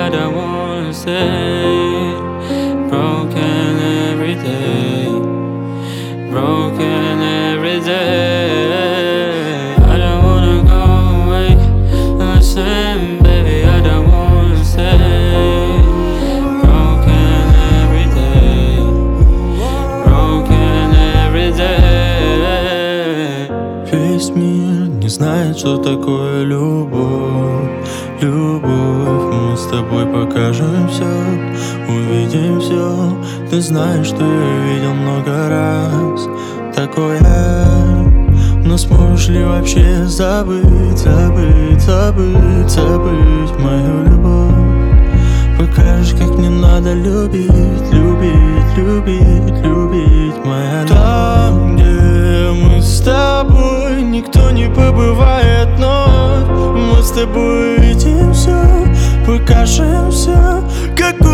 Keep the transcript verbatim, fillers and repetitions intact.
I don't wanna stay. Broken every day, broken every day. I don't wanna go away. Listen, baby, I don't wanna stay. Broken every day, broken every day. Весь мир не знает, что такое любовь. Любовь, мы с тобой покажем все, увидим все. Ты знаешь, что я видел много раз такое. Но сможешь ли вообще забыть, забыть, забыть, забыть мою любовь? Покажешь, как не надо любить, любить, любить, любить, моя любовь. Там, где мы с тобой, никто не побывает вновь. Мы с тобой видим все, покажем все, как